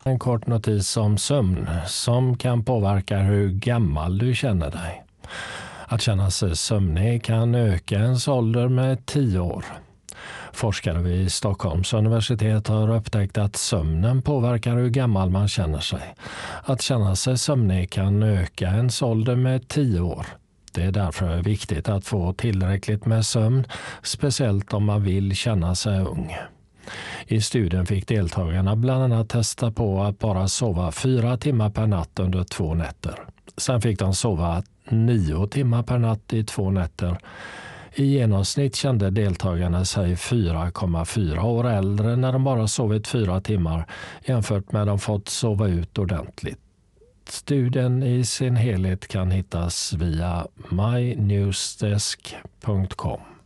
En kort notis om sömn som kan påverka hur gammal du känner dig. Att känna sig sömnig kan öka ens ålder med 10 år. Forskare vid Stockholms universitet har upptäckt att sömnen påverkar hur gammal man känner sig. Att känna sig sömnig kan öka ens ålder med 10 år. Det är därför viktigt att få tillräckligt med sömn, speciellt om man vill känna sig ung. I studien fick deltagarna bland annat testa på att bara sova 4 timmar per natt under 2 nätter. Sen fick de sova 9 timmar per natt i 2 nätter. I genomsnitt kände deltagarna sig 4,4 år äldre när de bara sovit 4 timmar jämfört med de fått sova ut ordentligt. Studien i sin helhet kan hittas via mynewsdesk.com.